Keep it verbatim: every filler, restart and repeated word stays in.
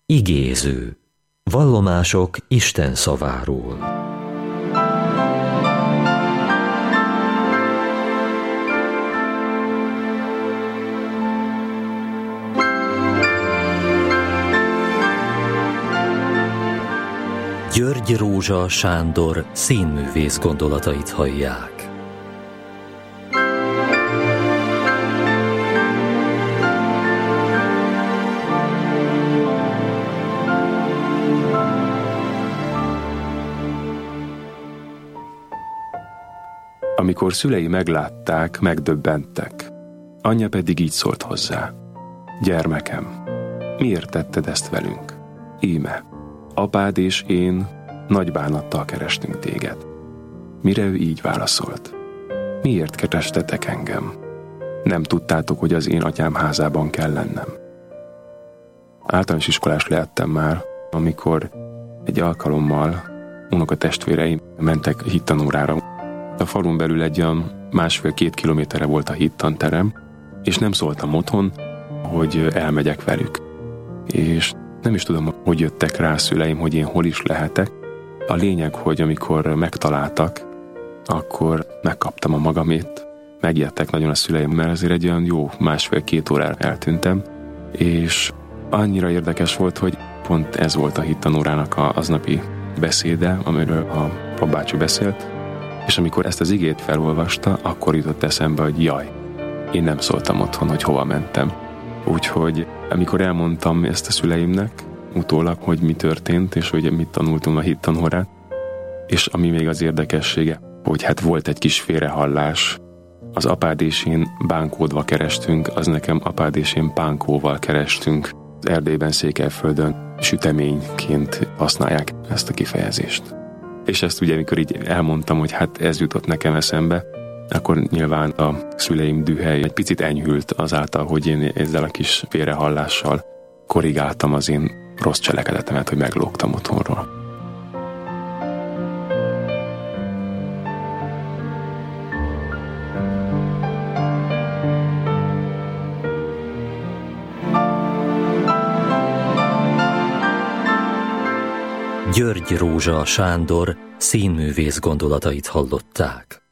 Igéző. Vallomások Isten szaváról. György Rózsa Sándor színművész gondolatait hallják. Amikor szülei meglátták, megdöbbentek. Anyja pedig így szólt hozzá: gyermekem, miért tetted ezt velünk? Íme, apád és én nagy bánattal kerestünk téged. Mire ő így válaszolt: miért kerestetek engem? Nem tudtátok, hogy az én atyám házában kell lennem? Általános iskolás lehettem már, amikor egy alkalommal unokatestvéreim mentek hittanórára. A falun belül egy olyan másfél-két kilométerre volt a hittanterem, és nem szóltam otthon, hogy elmegyek velük. És nem is tudom, hogy jöttek rá a szüleim, hogy én hol is lehetek. A lényeg, hogy amikor megtaláltak, akkor megkaptam a magamét. Megijedtek nagyon a szüleim, mert azért egy olyan jó másfél-két órára eltűntem, és annyira érdekes volt, hogy pont ez volt a hittanórának a aznapi beszéde, amiről a papbácsi beszélt, és amikor ezt az igét felolvasta, akkor jutott eszembe, hogy jaj, én nem szóltam otthon, hogy hova mentem. Úgyhogy amikor elmondtam ezt a szüleimnek utólag, hogy mi történt, és hogy mit tanultunk a hittanórán, és ami még az érdekessége, hogy hát volt egy kis félrehallás, az apád és én bánkódva kerestünk, az nekem apád és én pánkóval kerestünk. Az Erdélyben, Székelyföldön süteményként használják ezt a kifejezést. És ezt ugye, amikor így elmondtam, hogy hát ez jutott nekem eszembe, akkor nyilván a szüleim dühe egy picit enyhült azáltal, hogy én ezzel a kis félrehallással korrigáltam az én rossz cselekedetemet, hogy meglógtam otthonról. György Rózsa Sándor színművész gondolatait hallották.